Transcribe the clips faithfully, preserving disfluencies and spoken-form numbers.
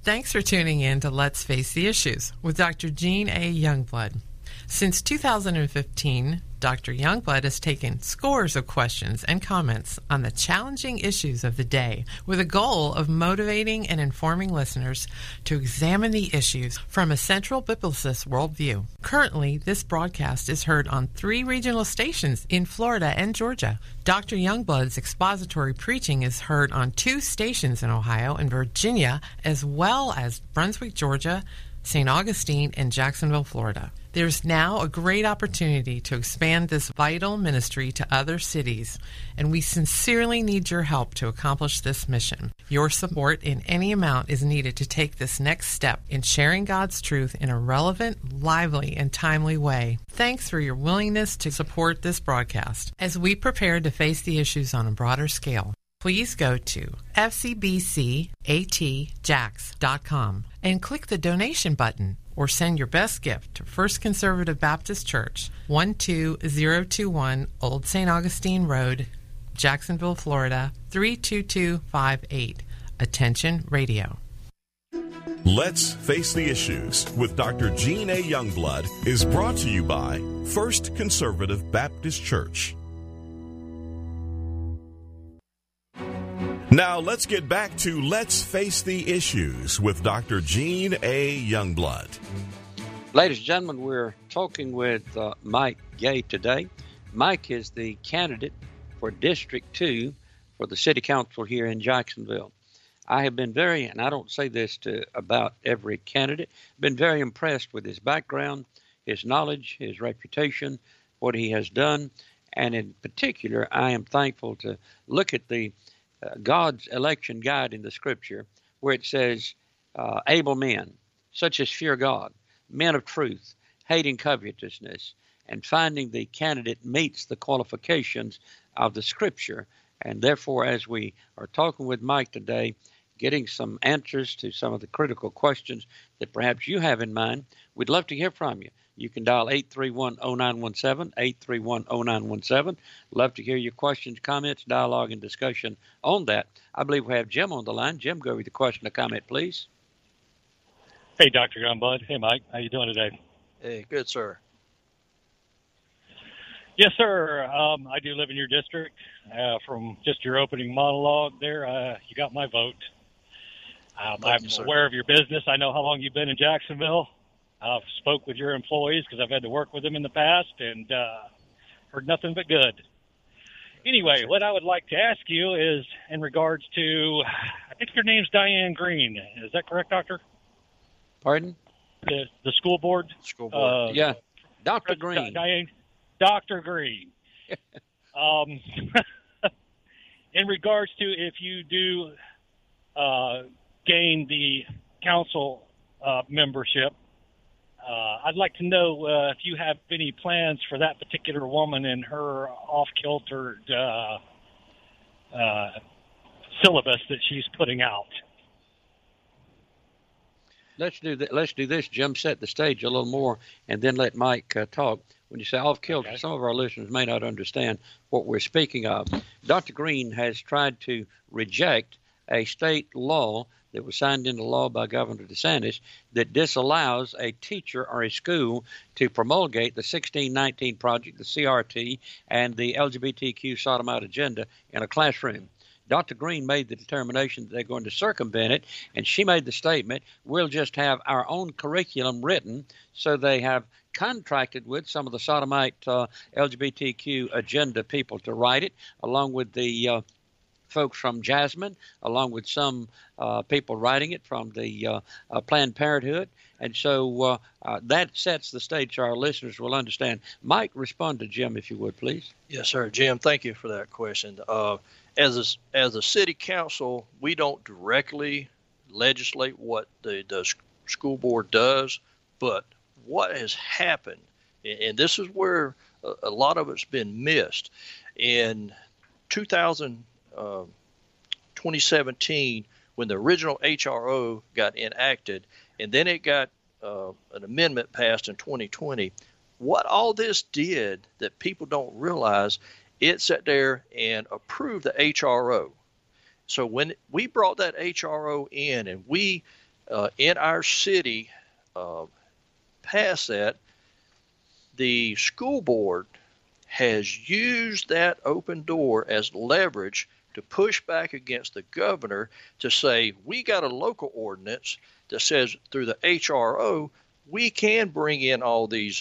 Thanks for tuning in to Let's Face the Issues with Doctor Jean A. Youngblood. Since two thousand fifteen, Doctor Youngblood has taken scores of questions and comments on the challenging issues of the day with a goal of motivating and informing listeners to examine the issues from a central biblicist worldview. Currently, this broadcast is heard on three regional stations in Florida and Georgia. Doctor Youngblood's expository preaching is heard on two stations in Ohio and Virginia, as well as Brunswick, Georgia, Saint Augustine, and Jacksonville, Florida. There's now a great opportunity to expand this vital ministry to other cities, and we sincerely need your help to accomplish this mission. Your support in any amount is needed to take this next step in sharing God's truth in a relevant, lively, and timely way. Thanks for your willingness to support this broadcast as we prepare to face the issues on a broader scale. Please go to f c b c a t jax dot com and click the donation button, or send your best gift to First Conservative Baptist Church, one two zero two one Old Saint Augustine Road, Jacksonville, Florida, three two two five eight. Attention Radio. Let's Face the Issues with Doctor Jean A. Youngblood is brought to you by First Conservative Baptist Church. Now let's get back to Let's Face the Issues with Doctor Jean A. Youngblood. Ladies and gentlemen, we're talking with uh, Mike Gay today. Mike is the candidate for District two for the City Council here in Jacksonville. I have been very, and I don't say this to about every candidate, been very impressed with his background, his knowledge, his reputation, what he has done, and in particular, I am thankful to look at the Uh, God's election guide in the Scripture, where it says, uh, able men, such as fear God, men of truth, hating covetousness, and finding the candidate meets the qualifications of the Scripture. And therefore, as we are talking with Mike today, getting some answers to some of the critical questions that perhaps you have in mind, we'd love to hear from you. You can dial eight three one, oh nine one seven, eight three one, oh nine one seven. Love to hear your questions, comments, dialogue, and discussion on that. I believe we have Jim on the line. Jim, go over the question or comment, please. Hey, Doctor Youngblood. Hey, Mike. How you doing today? Hey, good, sir. Yes, sir. Um, I do live in your district. Uh, from just your opening monologue there, uh, you got my vote. Um, I'm you, aware of your business. I know how long you've been in Jacksonville. I've spoke with your employees because I've had to work with them in the past and uh, heard nothing but good. Anyway, what I would like to ask you is in regards to, I think your name's Diane Green. Is that correct, Doctor? Pardon? The, the school board? School board. Uh, yeah. Doctor Green. Diane, Doctor Green. um, in regards to if you do uh, gain the council uh, membership, Uh, I'd like to know uh, if you have any plans for that particular woman and her off-kiltered uh, uh, syllabus that she's putting out. Let's do that. Let's do this. Jim, set the stage a little more, and then let Mike uh, talk. When you say off-kilter, okay, some of our listeners may not understand what we're speaking of. Doctor Green has tried to reject a state law that was signed into law by Governor DeSantis that disallows a teacher or a school to promulgate the sixteen nineteen Project, the C R T, and the L G B T Q sodomite agenda in a classroom. Doctor Green made the determination that they're going to circumvent it, and she made the statement, we'll just have our own curriculum written. So they have contracted with some of the sodomite uh, L G B T Q agenda people to write it, along with the uh, folks from Jasmine, along with some uh, people writing it from the uh, uh, Planned Parenthood. And so uh, uh, that sets the stage so our listeners will understand. Mike, respond to Jim, if you would, please. Yes, sir. Jim, thank you for that question. Uh, as a, as a city council, we don't directly legislate what the, the school board does, but what has happened, and this is where a, a lot of it's been missed, in two thousand Uh, twenty seventeen, when the original H R O got enacted, and then it got uh, an amendment passed in twenty twenty. What all this did that people don't realize, it sat there and approved the H R O. So when we brought that H R O in and we uh, in our city, uh, past that, the school board has used that open door as leverage to push back against the governor to say, we got a local ordinance that says through the H R O, we can bring in all these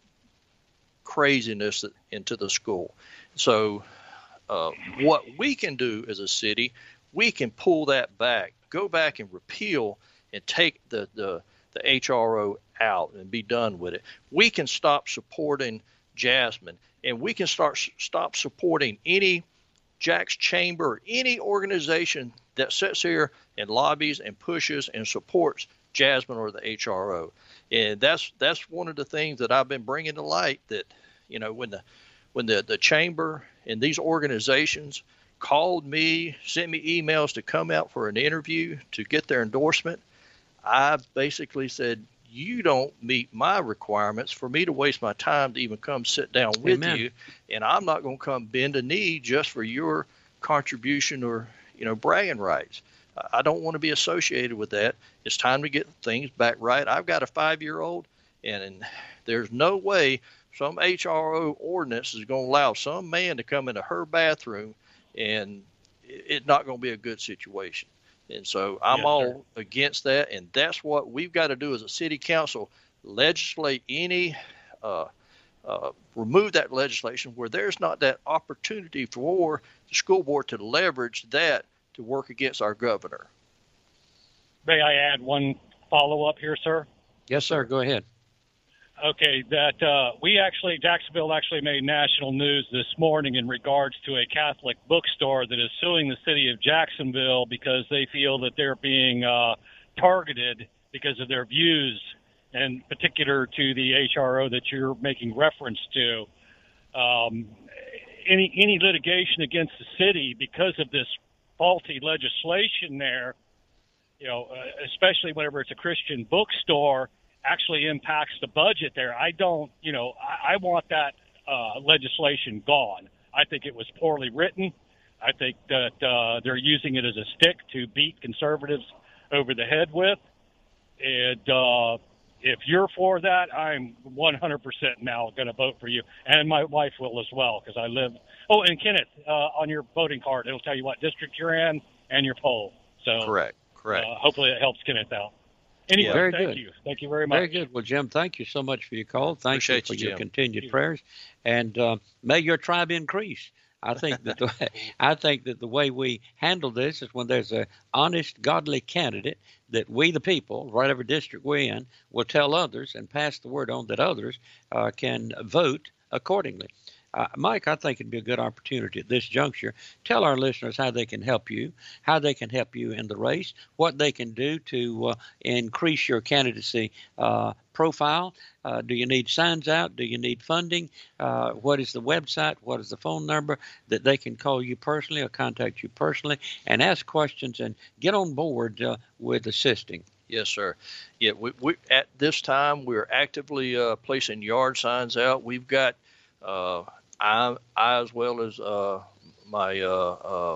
craziness into the school. So uh, what we can do as a city, we can pull that back, go back and repeal and take the, the, the H R O out and be done with it. We can stop supporting Jasmine, and we can start stop supporting any Jack's Chamber, any organization that sits here and lobbies and pushes and supports Jasmine or the H R O. And that's that's one of the things that I've been bringing to light, that, you know, when the when the, the chamber and these organizations called me, sent me emails to come out for an interview to get their endorsement, I basically said, you don't meet my requirements for me to waste my time to even come sit down with Amen. you, and I'm not going to come bend a knee just for your contribution or, you know, bragging rights. I don't want to be associated with that. It's time to get things back right. I've got a five-year-old, and, and there's no way some H R O ordinance is going to allow some man to come into her bathroom, and it's not going to be a good situation. And so I'm Yes, all sir. against that, and that's what we've got to do as a city council, legislate any, uh, uh, remove that legislation where there's not that opportunity for the school board to leverage that to work against our governor. May I add one follow-up here, sir? Yes, sir. Go ahead. Okay, that uh, we actually, Jacksonville actually made national news this morning in regards to a Catholic bookstore that is suing the city of Jacksonville because they feel that they're being uh, targeted because of their views, and particular to the H R O that you're making reference to. Um, any any litigation against the city because of this faulty legislation there, you know, uh, especially whenever it's a Christian bookstore, actually impacts the budget there. I don't, you know, I, I want that uh, legislation gone. I think it was poorly written. I think that uh, they're using it as a stick to beat conservatives over the head with. And uh, if you're for that, I'm one hundred percent now going to vote for you. And my wife will as well, because I live. Oh, and Kenneth, uh, on your voting card, it'll tell you what district you're in and your poll. So Correct, correct. Uh, hopefully it helps Kenneth out. Anyway, Yeah, very thank good. you. Thank you very much. Very good. Well, Jim, thank you so much for your call. Thank Appreciate you for you, your Jim. continued Thank you. prayers, and uh, may your tribe increase. I think that the way, I think that the way we handle this is when there's a honest, godly candidate that we, the people, whatever district we're in, will tell others and pass the word on that others uh, can vote accordingly. Uh, Mike, I think it'd be a good opportunity at this juncture. Tell our listeners how they can help you, how they can help you in the race, what they can do to uh, increase your candidacy uh, profile. Uh, do you need signs out? Do you need funding? Uh, what is the website? What is the phone number that they can call you personally or contact you personally and ask questions and get on board uh, with assisting? Yes, sir. Yeah, we, we at this time we're actively uh, placing yard signs out. We've got uh, I, I as well as uh, my uh, uh,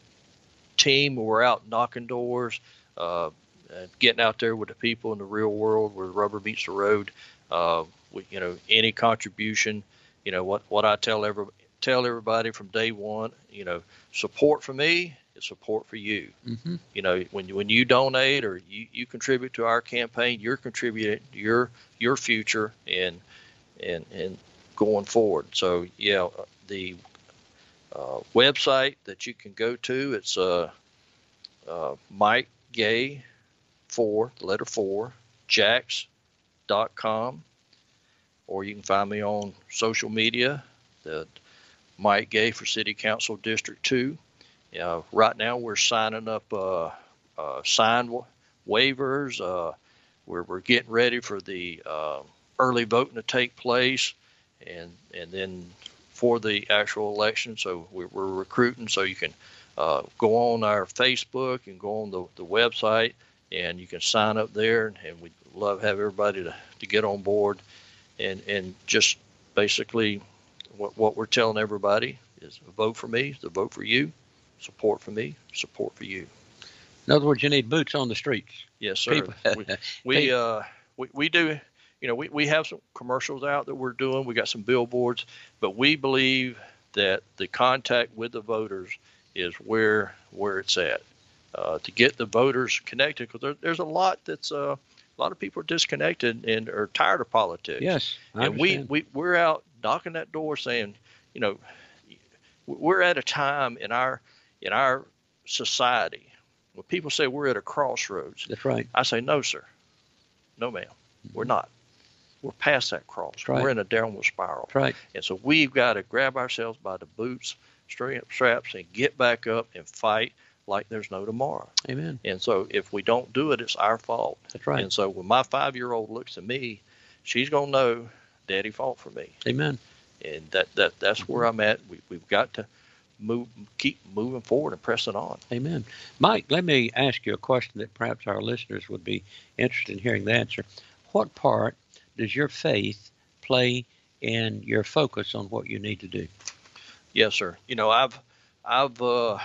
team. We're out knocking doors, uh, and getting out there with the people in the real world where the rubber meets the road. Uh, we, you know, any contribution, you know, what, what I tell every tell everybody from day one, you know, support for me is support for you. Mm-hmm. You know, when you, when you donate or you, you contribute to our campaign, you're contributing to your your future and and and going forward. So yeah, the uh, website that you can go to, it's uh, uh, Mike Gay four, the letter four, Jacks dot com, or you can find me on social media, the Mike Gay for City Council District two. Uh, right now we're signing up uh, uh, signed wa- waivers. Uh, we're, we're getting ready for the uh, early voting to take place, and and then for the actual election. So we're, we're recruiting. So you can uh, go on our Facebook and go on the, the website, and you can sign up there. And we'd love to have everybody to, to get on board. And, and just basically what, what we're telling everybody is vote for me, the vote for you. Support for me, support for you. In other words, you need boots on the streets. Yes, sir. People, we we, uh, we we do. You know, we, we have some commercials out that we're doing. We got some billboards, but we believe that the contact with the voters is where where it's at. Uh, to get the voters connected, because there, there's a lot that's uh, a lot of people are disconnected and are tired of politics. Yes, I and we, understand. we we're out knocking that door, saying, you know, we're at a time in our in our society when people say we're at a crossroads. That's right. I say, no, sir, no, ma'am, Mm-hmm. we're not. We're past that cross. That's right. We're in a downward spiral. That's right. And so we've got to grab ourselves by the boots, strap, straps, and get back up and fight like there's no tomorrow. Amen. And so if we don't do it, it's our fault. That's right. And so when my five-year-old looks at me, she's going to know Daddy fought for me. Amen. And that, that that's where I'm at. We, we've got to move, keep moving forward and pressing on. Amen. Mike, let me ask you a question that perhaps our listeners would be interested in hearing the answer. What part does your faith play in your focus on what you need to do? Yes, sir. You know, I've I've uh,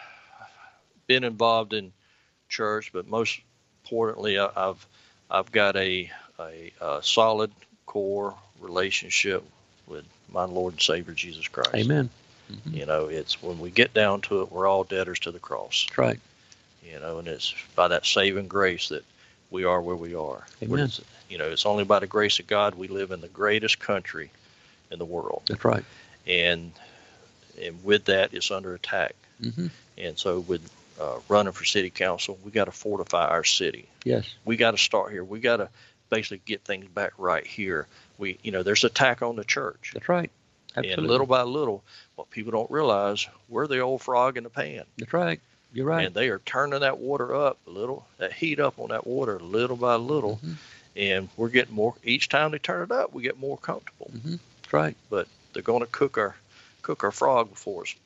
been involved in church, but most importantly, I, I've I've got a, a a solid core relationship with my Lord and Savior Jesus Christ. Amen. Mm-hmm. You know, it's when we get down to it, we're all debtors to the cross. That's right. You know, and it's by that saving grace that we are where we are. Amen. You know, it's only by the grace of God we live in the greatest country in the world. That's right. And and with that, it's under attack. Mm-hmm. And so with uh, running for city council, we got to fortify our city. Yes. We got to start here. We got to basically get things back right here. We, you know, there's attack on the church. That's right. Absolutely. And little by little, what people don't realize, we're the old frog in the pan. That's right. You're right. And they are turning that water up a little, that heat up on that water little by little. Mm-hmm. And we're getting more, each time they turn it up, we get more comfortable. Mm-hmm. That's right. But they're going to cook our, cook our frog before us,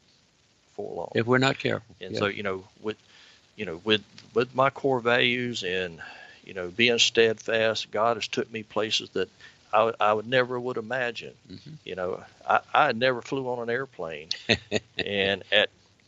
before long. If we're not careful. And yeah. so, you know, with, you know, with, with my core values and, you know, being steadfast, God has took me places that I, I would never would imagine. Mm-hmm. You know, I, I never flew on an airplane. And at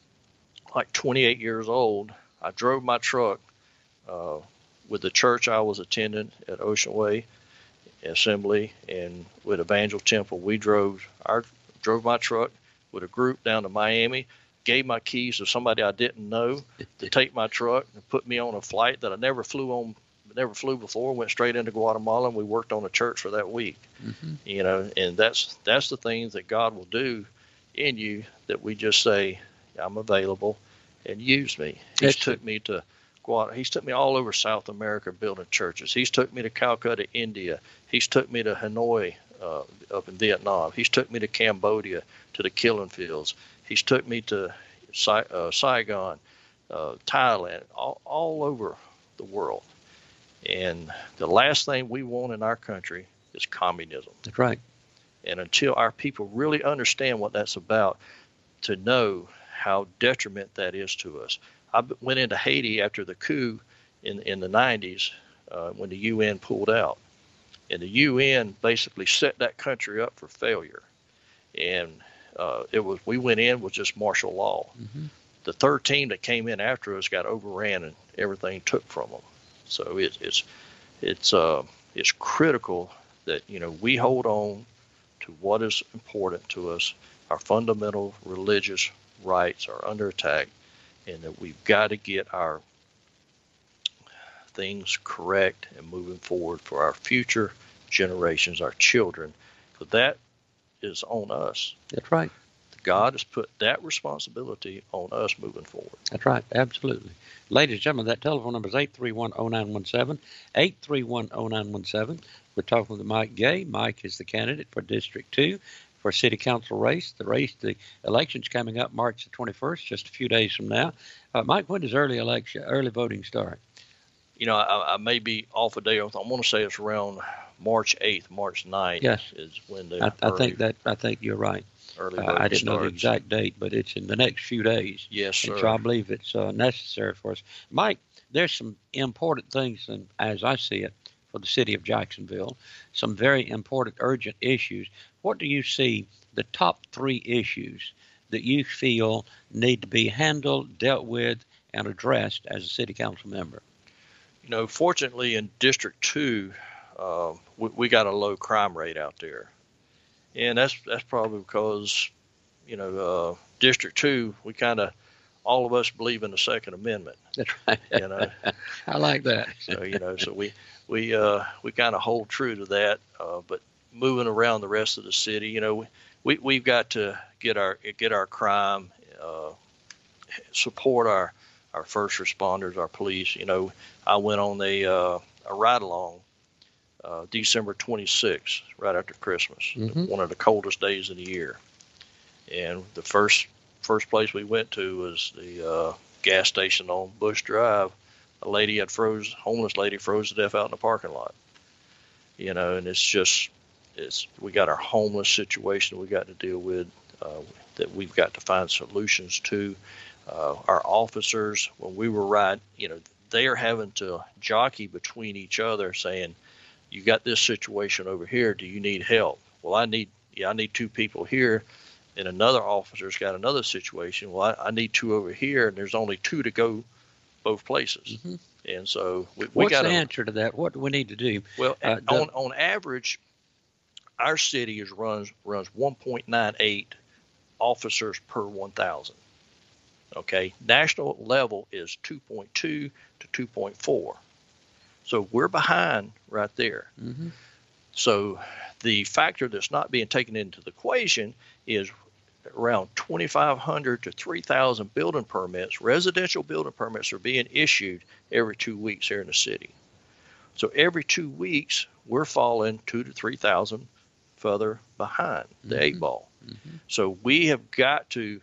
like twenty-eight years old, I drove my truck uh, with the church I was attending at Ocean Way Assembly and with Evangel Temple. We drove our drove my truck with a group down to Miami, gave my keys to somebody I didn't know to take my truck and put me on a flight that I never flew on, never flew before. Went straight into Guatemala, and we worked on a church for that week. Mm-hmm. You know, and that's that's the things that God will do in you, that we just say, I'm available, and use me. He's That's took me to Guatemala. He's took me all over South America building churches. He's took me to Calcutta, India. He's took me to Hanoi uh, up in Vietnam. He's took me to Cambodia, to the killing fields. He's took me to Sai- uh, Saigon, uh, Thailand, all, all over the world. And the last thing we want in our country is communism. That's right. And until our people really understand what that's about, to know how detriment that is to us. I went into Haiti after the coup in in the nineties uh, when the U N pulled out. And the U N basically set that country up for failure. And uh, it was we went in with just martial law. Mm-hmm. The third team that came in after us got overran and everything took from them. So it, it's it's uh, it's critical that, you know, we hold on to what is important to us. Our fundamental religious rights are under attack, and that we've got to get our things correct and moving forward for our future generations, our children. But that is on us. That's right. God has put that responsibility on us moving forward. That's right. Absolutely. Ladies and gentlemen, that telephone number is eight three one, oh nine one seven, eight three one, oh nine one seven. We're talking with Mike Gay. Mike is the candidate for District two for City Council race. The race, the election's coming up March the twenty-first, just a few days from now. Uh, Mike, when does early election, early voting start? You know, I, I may be off a day. I want to say it's around March eighth, March ninth. Yes. Is when the I, I early, think that I think you're right. Early uh, I didn't starts. know the exact date, but it's in the next few days. Yes, sir. And so I believe it's uh, necessary for us. Mike, there's some important things, and as I see it, for the city of Jacksonville, some very important, urgent issues. What do you see the top three issues that you feel need to be handled, dealt with, and addressed as a city council member? You know, fortunately in District two, uh, we, we got a low crime rate out there. And that's that's probably because, you know, uh, District two, we kind of, all of us believe in the Second Amendment. That's right. You know, I like that. so you know, so we we uh, we kind of hold true to that. Uh, but moving around the rest of the city, you know, we we've got to get our get our crime, uh, support our our first responders, our police. You know, I went on a uh, a ride along. Uh, December twenty-sixth, right after Christmas, Mm-hmm. one of the coldest days of the year. And the first first place we went to was the uh, gas station on Bush Drive. A lady had froze, homeless lady froze to death out in the parking lot. You know, and it's just, it's we got our homeless situation we got to deal with, uh, that we've got to find solutions to. Uh, our officers, when we were riding, you know, they are having to jockey between each other saying, you got this situation over here. Do you need help? Well, I need, yeah, I need two people here. And another officer's got another situation. Well, I, I need two over here, and there's only two to go both places. Mm-hmm. And so we, we What's got the answer to that? What do we need to do? Well, uh, on, on average, our city is runs runs one point nine eight officers per one thousand. Okay, national level is two point two to two point four. So we're behind right there. Mm-hmm. So the factor that's not being taken into the equation is around twenty-five hundred to three thousand building permits, residential building permits are being issued every two weeks here in the city. So every two weeks, we're falling two to three thousand further behind the mm-hmm. eight ball. Mm-hmm. So we have got to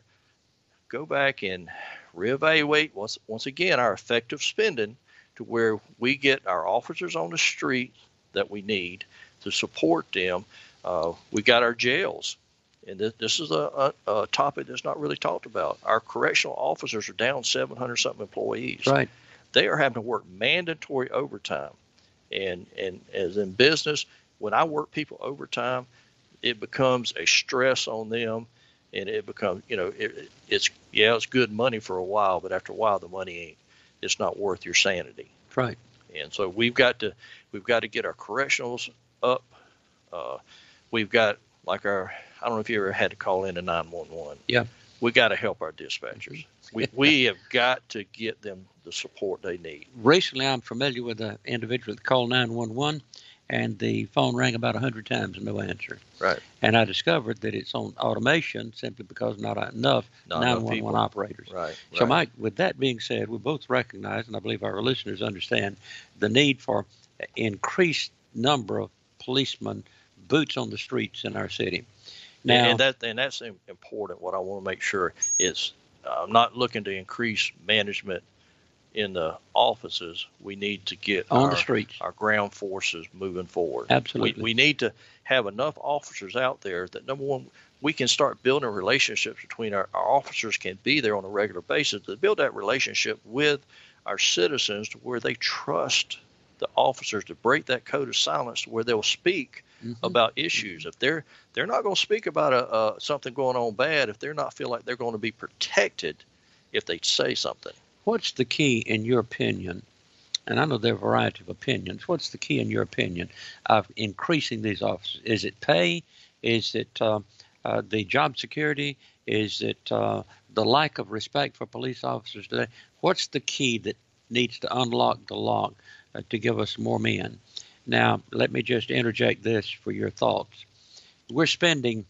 go back and reevaluate once, once again our effective spending to where we get our officers on the street that we need to support them. Uh, we got our jails, and th- this is a, a, a topic that's not really talked about. Our correctional officers are down seven hundred something employees. Right. They are having to work mandatory overtime, and and as in business, when I work people overtime, it becomes a stress on them, and it becomes, you know, it, it's yeah, it's good money for a while, but after a while, the money ain't. It's not worth your sanity. Right. And so we've got to we've got to get our correctionals up. Uh, we've got like our I don't know if you ever had to call in to nine one one. Yeah. We got to help our dispatchers. we we have got to get them the support they need. Recently, I'm familiar with an individual that called nine one one, and the phone rang about one hundred times and no answer. Right. And I discovered that it's on automation simply because not enough nine one one operators. Right. So, right. Mike, with that being said, we both recognize, and I believe our listeners understand, the need for increased number of policemen, boots on the streets in our city. Now, and that and that's important. What I want to make sure is I'm not looking to increase management in the offices. We need to get on our, the streets, our ground forces moving forward. Absolutely. We, we need to have enough officers out there that, number one, we can start building relationships between our, our officers can be there on a regular basis to build that relationship with our citizens to where they trust the officers to break that code of silence to where they'll speak mm-hmm. about issues. If they're they're not going to speak about a, uh, something going on bad if they're not feel like they're going to be protected if they say something. What's the key, in your opinion, and I know there are a variety of opinions, what's the key, in your opinion, of increasing these officers? Is it pay? Is it uh, uh, the job security? Is it uh, the lack of respect for police officers today? What's the key that needs to unlock the lock uh, to give us more men? Now, let me just interject this for your thoughts. We're spending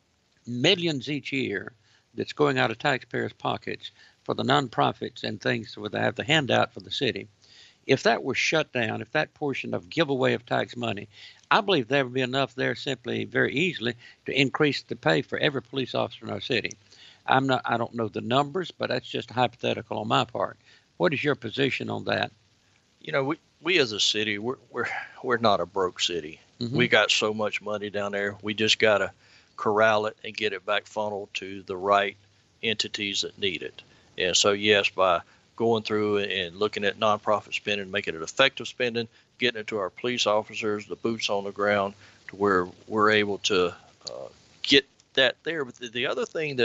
millions each year that's going out of taxpayers' pockets for the nonprofits and things where they have the handout for the city. If that were shut down, if that portion of giveaway of tax money, I believe there would be enough there simply very easily to increase the pay for every police officer in our city. I'm not, I don't know the numbers, but that's just hypothetical on my part. What is your position on that? You know, we, we as a city, we're we're we're not a broke city. Mm-hmm. We got so much money down there. We just got to corral it and get it back funneled to the right entities that need it. And so, yes, by going through and looking at nonprofit spending, making it effective spending, getting it to our police officers, the boots on the ground, to where we're able to uh, get that there. But the, the other thing that's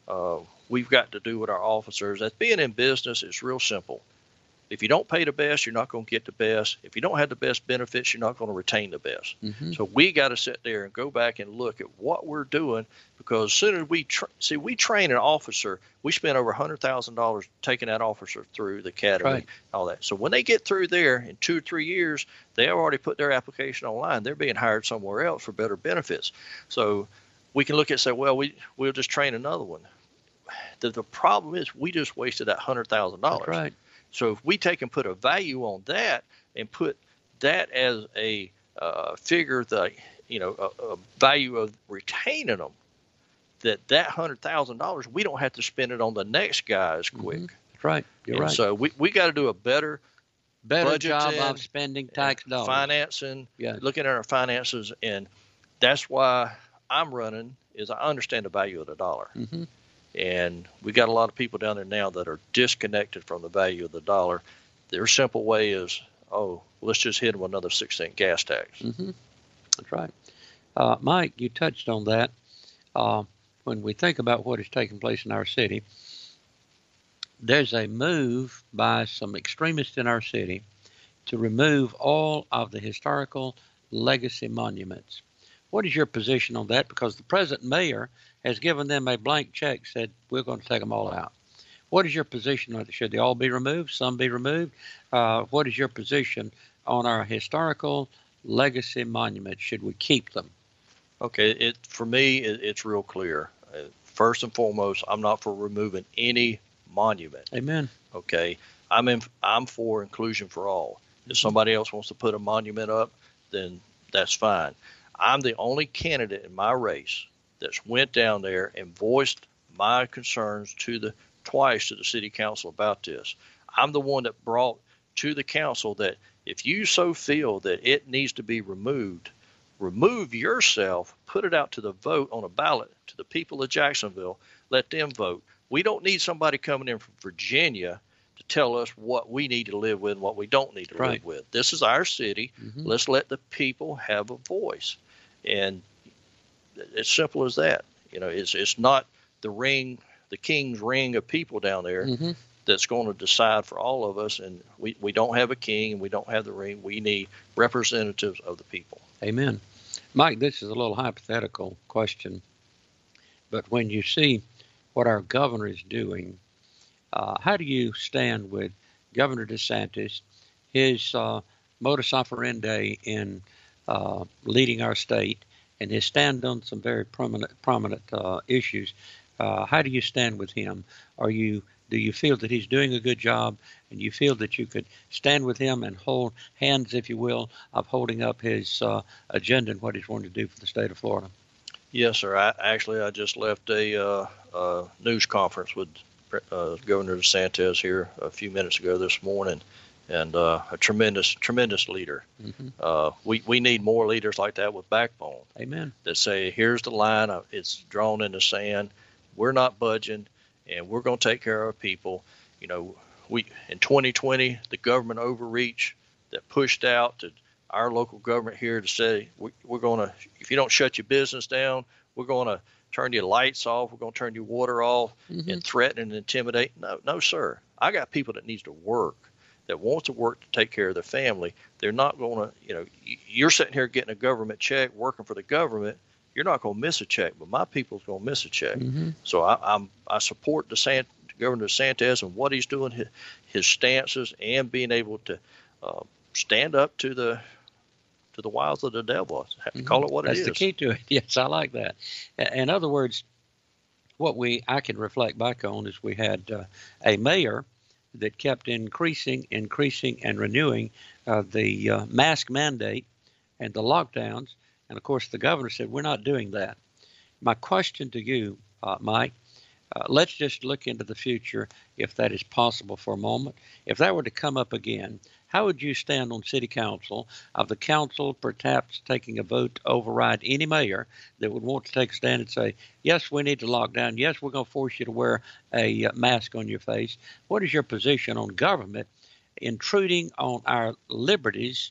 uh, we've got to do with our officers. As being in business, it's real simple. If you don't pay the best, you're not going to get the best. If you don't have the best benefits, you're not going to retain the best. Mm-hmm. So we got to sit there and go back and look at what we're doing, because as soon as we tra- see, we train an officer, we spend over one hundred thousand dollars taking that officer through the academy, right. all that. So when they get through there in two or three years, they have already put their application online. They're being hired somewhere else for better benefits. So we can look at and say, well, we, we'll just train another one. The, the problem is we just wasted that one hundred thousand dollars. That's right. So if we take and put a value on that and put that as a uh, figure, the you know a, a value of retaining them, that that one hundred thousand dollars, we don't have to spend it on the next guy as quick. Mm-hmm. That's right. You're and right. So we, we got to do a better better budgeting, job of spending tax dollars, financing, yeah. looking at our finances, and that's why I'm running. Is I understand the value of the dollar. Mm-hmm. And we got a lot of people down there now that are disconnected from the value of the dollar. Their simple way is, oh, let's just hit them with another six cent gas tax. Mm-hmm. That's right. Uh, Mike, you touched on that. Uh, when we think about what is taking place in our city, there's a move by some extremists in our city to remove all of the historical legacy monuments. What is your position on that? Because the present mayor has given them a blank check, said we're going to take them all out. What is your position on it? Should they all be removed? Some be removed? Uh, what is your position on our historical legacy monuments? Should we keep them? Okay, it for me, it, it's real clear. Uh, first and foremost, I'm not for removing any monument. Amen. Okay, I'm in. I'm for inclusion for all. If somebody else wants to put a monument up, then that's fine. I'm the only candidate in my race that's went down there and voiced my concerns to the twice to the city council about this. I'm the one that brought to the council that if you so feel that it needs to be removed, remove yourself, put it out to the vote on a ballot to the people of Jacksonville, let them vote. We don't need somebody coming in from Virginia to tell us what we need to live with and what we don't need to right. live with. This is our city. Mm-hmm. Let's let the people have a voice. And it's simple as that. You know, it's it's not the ring, the king's ring of people down there mm-hmm. that's going to decide for all of us. And we, we don't have a king and we don't have the ring. We need representatives of the people. Amen. Mike, this is a little hypothetical question, but when you see what our governor is doing, uh, how do you stand with Governor DeSantis, his uh, modus operandi in uh, leading our state, and his stand on some very prominent prominent uh, issues? Uh, how do you stand with him? Are you do you feel that he's doing a good job, and you feel that you could stand with him and hold hands, if you will, of holding up his uh, agenda and what he's wanting to do for the state of Florida? Yes, sir. I, actually, I just left a uh, uh, news conference with uh, Governor DeSantis here a few minutes ago this morning, and uh, a tremendous, tremendous leader. Mm-hmm. Uh, we, we need more leaders like that with backbone. Amen. That say, here's the line. It's drawn in the sand. We're not budging, and we're going to take care of our people. You know, we in twenty twenty, the government overreach that pushed out to our local government here to say, we, we're going to, if you don't shut your business down, we're going to turn your lights off, we're going to turn your water off, mm-hmm. and threaten and intimidate. No, no, sir. I got people that needs to work, that wants to work to take care of their family. They're not going to, you know, you're sitting here getting a government check, working for the government. You're not going to miss a check, but my people's going to miss a check. Mm-hmm. So I, I'm I support DeSantis, Governor DeSantis and what he's doing, his, his stances, and being able to uh, stand up to the to the wiles of the devil. I have to call it what That's it is. That's the key to it. Yes, I like that. In other words, what we I can reflect back on is we had uh, a mayor that kept increasing, increasing, and renewing uh, the uh, mask mandate and the lockdowns. And, of course, the governor said, we're not doing that. My question to you, uh, Mike, uh, let's just look into the future if that is possible for a moment. If that were to come up again, how would you stand on city council, of the council perhaps taking a vote to override any mayor that would want to take a stand and say, yes, we need to lock down. Yes, we're going to force you to wear a uh, mask on your face. What is your position on government intruding on our liberties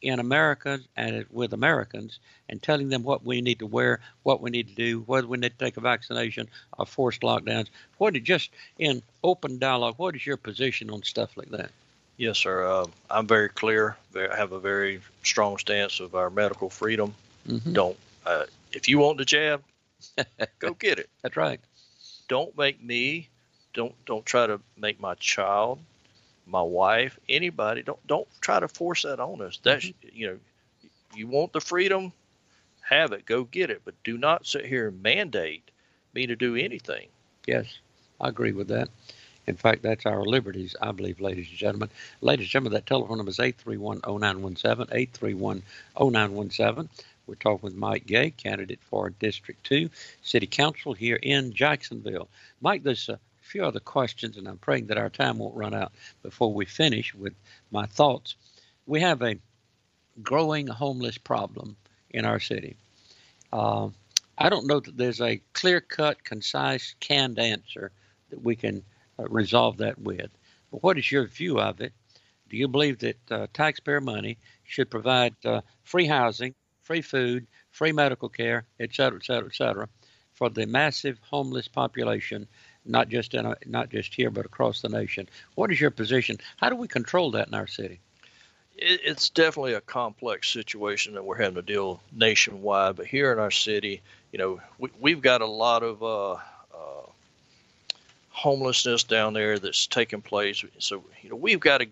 in America and with Americans and telling them what we need to wear, what we need to do, whether we need to take a vaccination or forced lockdowns? What is, just in open dialogue, what is your position on stuff like that? Yes, sir. Uh, I'm very clear. I have a very strong stance of our medical freedom. Mm-hmm. Don't, uh, if you want the jab, go get it. That's right. Don't make me, don't don't try to make my child, my wife, anybody, don't don't try to force that on us. That's, mm-hmm. you know, you want the freedom, have it, go get it, but do not sit here and mandate me to do anything. Yes, I agree with that. In fact, that's our liberties, I believe, ladies and gentlemen. Ladies and gentlemen, that telephone number is eight three one, oh nine one seven, eight three one, oh nine one seven. We're talking with Mike Gay, candidate for District two, City Council here in Jacksonville. Mike, there's a few other questions, and I'm praying that our time won't run out before we finish with my thoughts. We have a growing homeless problem in our city. Uh, I don't know that there's a clear-cut, concise, canned answer that we can uh, resolve that with. But what is your view of it? Do you believe that uh, taxpayer money should provide uh, free housing, free food, free medical care, et cetera, et cetera, et cetera, for the massive homeless population, not just in a, not just here, but across the nation? What is your position? How do we control that in our city? It, it's definitely a complex situation that we're having to deal nationwide. But here in our city, you know, we, we've got a lot of uh, uh, homelessness down there that's taking place. So, you know, we've got to.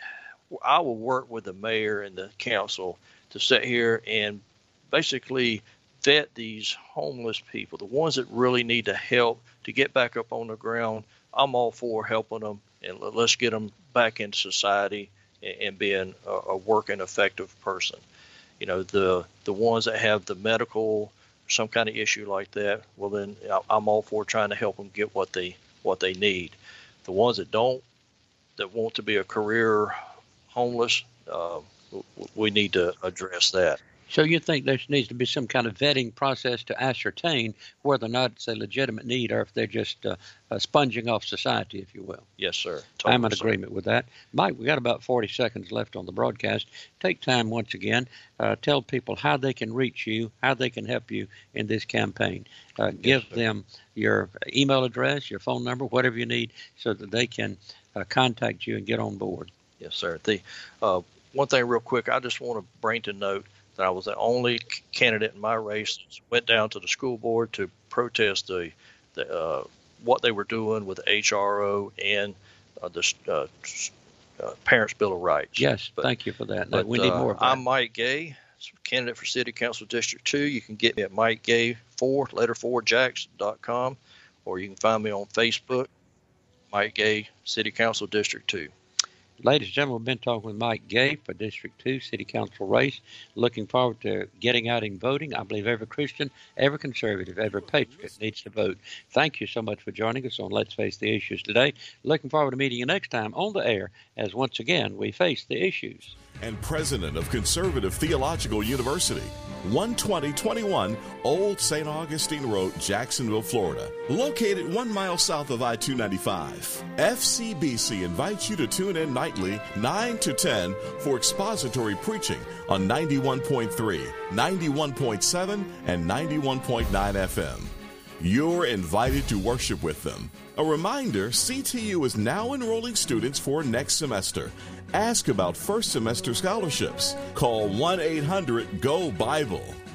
I will work with the mayor and the council to sit here and basically vet these homeless people, the ones that really need to help to get back up on the ground. I'm all for helping them, and let's get them back into society and, and being a, a working, effective person. You know, the the ones that have the medical, some kind of issue like that, well, then I'm all for trying to help them get what they what they need. The ones that don't, that want to be a career homeless, uh, we need to address that. So you think there needs to be some kind of vetting process to ascertain whether or not it's a legitimate need or if they're just uh, uh, sponging off society, if you will? Yes, sir. Totally, I'm in sir. agreement with that. Mike, we got about forty seconds left on the broadcast. Take time once again. Uh, tell people how they can reach you, how they can help you in this campaign. Uh, give yes, them your email address, your phone number, whatever you need, so that they can uh, contact you and get on board. Yes, sir. The uh, one thing real quick, I just want to bring to note that I was the only candidate in my race that went down to the school board to protest the, the uh, what they were doing with the H R O and uh, the uh, uh, Parents' Bill of Rights. Yes, but, thank you for that. But, we need more of that. I'm Mike Gay, candidate for City Council District two. You can get me at Mike Gay four, letter four, Jackson dot com, or you can find me on Facebook, Mike Gay, City Council District two. Ladies and gentlemen, we've been talking with Mike Gay for District two City Council race. Looking forward to getting out and voting. I believe every Christian, every conservative, every patriot needs to vote. Thank you so much for joining us on Let's Face the Issues today. Looking forward to meeting you next time on the air as once again we face the issues. And president of Conservative Theological University, one twenty twenty-one Old Saint Augustine Road, Jacksonville, Florida. Located one mile south of I two ninety-five. F C B C invites you to tune in nightly, nine to ten, for expository preaching on ninety-one point three, ninety-one point seven, and ninety-one point nine F M. You're invited to worship with them. A reminder, C T U is now enrolling students for next semester. Ask about first semester scholarships. Call one eight hundred G O Bible.